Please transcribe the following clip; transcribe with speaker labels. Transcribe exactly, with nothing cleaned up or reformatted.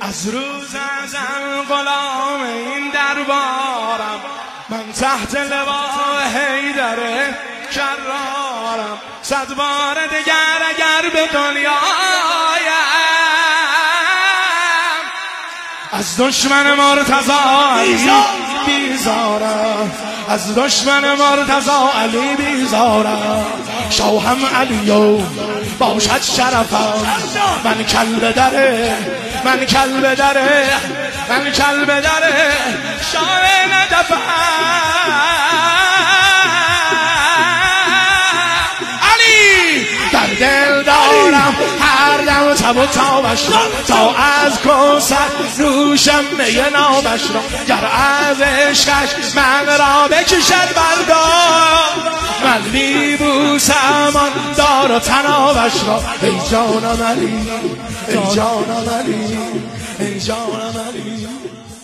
Speaker 1: از روز ازل غلام این دربارم، من تحت لوا حیدر کرارم. صد بار دگر اگر به دنیا آیم، از دشمن مرتضی علی بیزارم، از دشمن مرتضی علی بیزارم. شاهم علیو باشد شرفم، من کلب دره، من کلب دره، من کلب دره شاه ندفم. علی در دل دارم هر دم تب و تابش را، تا از کوثر نوشم می نابش را. گر از عشقش من را بکشد بردار، من بی بوسم آن دار و تنابش را. ای جانم علی، ای جانم علی، ای جانم علی.